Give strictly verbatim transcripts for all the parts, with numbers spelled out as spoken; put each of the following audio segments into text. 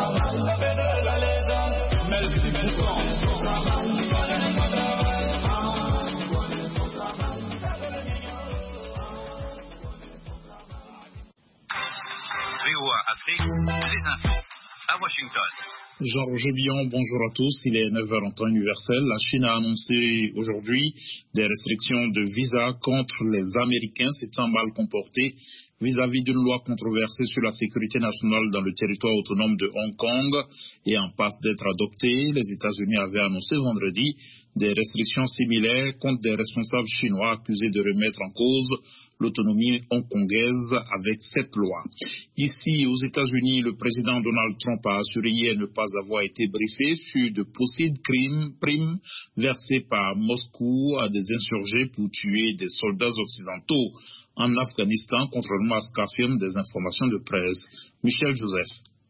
Les infos à Washington. Jean-Roger Billon, bonjour à tous. Il est neuf heures en temps universel. La Chine a annoncé aujourd'hui des restrictions de visa contre les Américains s'étant mal comportés vis-à-vis d'une loi controversée sur la sécurité nationale dans le territoire autonome de Hong Kong et en passe d'être adoptée. Les États-Unis avaient annoncé vendredi des restrictions similaires contre des responsables chinois accusés de remettre en cause l'autonomie hongkongaise avec cette loi. Ici, aux États-Unis, le président Donald Trump a assuré hier ne pas avoir été briefé sur de possibles crimes, primes versées par Moscou à des insurgés pour tuer des soldats occidentaux en Afghanistan, contrairement à ce qu'affirment des informations de presse. Michel Joseph.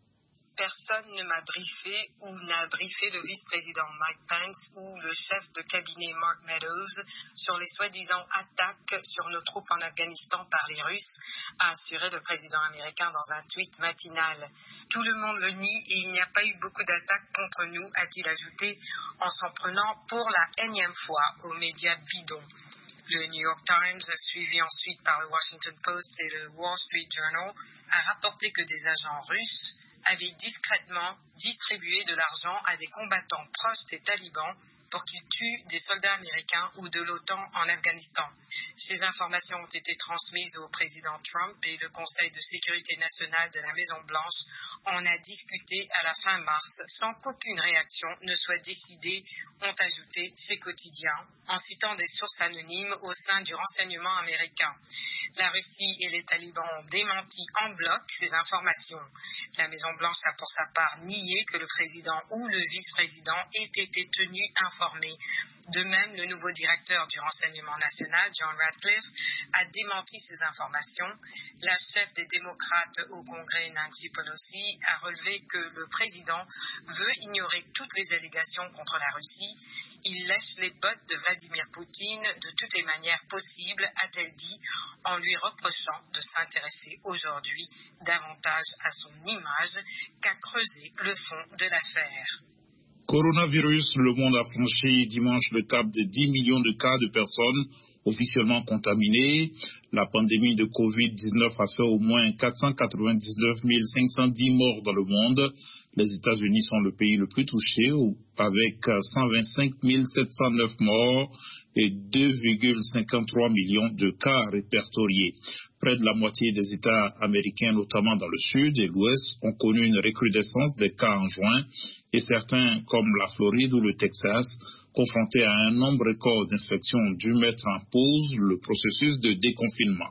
Personne ne m'a briefé ou n'a briefé le vice-président Mike Pence ou le chef de cabinet Mark Meadows sur les soi-disant attaques sur nos troupes en Afghanistan par les Russes, a assuré le président américain dans un tweet matinal. Tout le monde le nie et il n'y a pas eu beaucoup d'attaques contre nous, a-t-il ajouté en s'en prenant pour la énième fois aux médias bidons. Le New York Times, suivi ensuite par le Washington Post et le Wall Street Journal, a rapporté que des agents russes avaient discrètement distribué de l'argent à des combattants proches des talibans pour qu'ils tuent des soldats américains ou de l'OTAN en Afghanistan. Ces informations ont été transmises au président Trump et le Conseil de sécurité nationale de la Maison-Blanche en a discuté à la fin mars sans qu'aucune réaction ne soit décidée, ont ajouté ces quotidiens, en citant des sources anonymes au sein du renseignement américain. La Russie et les talibans ont démenti en bloc ces informations. La Maison-Blanche a pour sa part nié que le président ou le vice-président ait été tenu informé. De même, le nouveau directeur du renseignement national, John Ratcliffe, a démenti ces informations. La chef des démocrates au Congrès, Nancy Pelosi, a relevé que le président veut ignorer toutes les allégations contre la Russie. Il lèche les bottes de Vladimir Poutine de toutes les manières possibles, a-t-elle dit, en lui reprochant de s'intéresser aujourd'hui davantage à son image qu'à creuser le fond de l'affaire. Coronavirus, le monde a franchi dimanche le cap de dix millions de cas de personnes officiellement contaminées. La pandémie de covid dix-neuf a fait au moins quatre cent quatre-vingt-dix-neuf mille cinq cent dix morts dans le monde. Les États-Unis sont le pays le plus touché avec cent vingt-cinq mille sept cent neuf morts et deux virgule cinquante-trois millions de cas répertoriés. Près de la moitié des États américains, notamment dans le sud et l'ouest, ont connu une recrudescence des cas en juin et certains, comme la Floride ou le Texas, confrontés à un nombre record d'infections, ont dû mettre en pause le processus de déconfinement.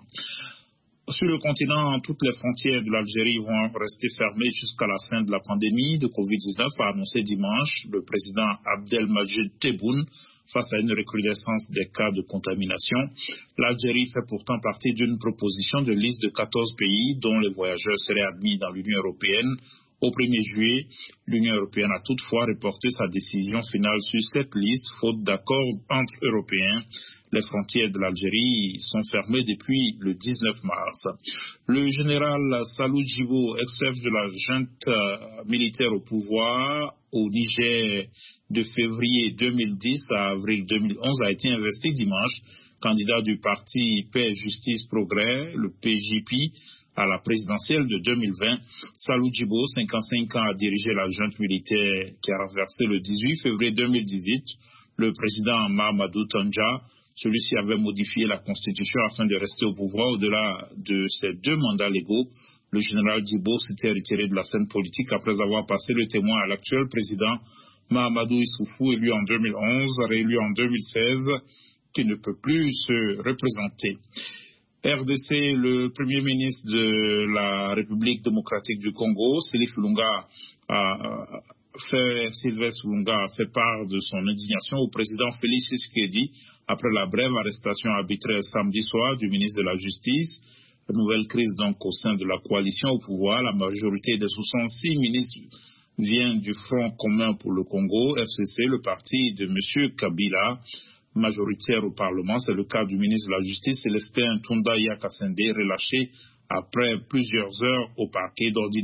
Sur le continent, toutes les frontières de l'Algérie vont rester fermées jusqu'à la fin de la pandémie de covid dix-neuf, a annoncé dimanche le président Abdelmadjid Tebboune face à une recrudescence des cas de contamination. L'Algérie fait pourtant partie d'une proposition de liste de quatorze pays dont les voyageurs seraient admis dans l'Union européenne. Au premier juillet, l'Union européenne a toutefois reporté sa décision finale sur cette liste, faute d'accord entre Européens. Les frontières de l'Algérie sont fermées depuis le dix-neuf mars. Le général Salou Djibo, ex-chef de la junte euh, militaire au pouvoir au Niger de février deux mille dix à avril deux mille onze, a été investi dimanche candidat du parti Paix, Justice, Progrès, le P J P, à la présidentielle de deux mille vingt. Salou Djibo, cinquante-cinq ans, a dirigé la junte militaire qui a renversé le dix-huit février deux mille dix-huit le président Mahamadou Tandja. Celui-ci avait modifié la Constitution afin de rester au pouvoir au-delà de ses deux mandats légaux. Le général Djibo s'était retiré de la scène politique après avoir passé le témoin à l'actuel président Mahamadou Issoufou, élu en deux mille onze, réélu en deux mille seize, qui ne peut plus se représenter. R D C, le premier ministre de la République démocratique du Congo, Sylvestre Lunga, a fait, Sylvestre Lunga a fait part de son indignation au président Félix Tshisekedi après la brève arrestation arbitraire samedi soir du ministre de la Justice. Une nouvelle crise donc au sein de la coalition au pouvoir. La majorité des soixante-six ministres vient du Front commun pour le Congo, F C C, le parti de M. Kabila. Majoritaire au Parlement, c'est le cas du ministre de la Justice, Célestin Tunda Yakasende, relâché après plusieurs heures au parquet d'ordinaire.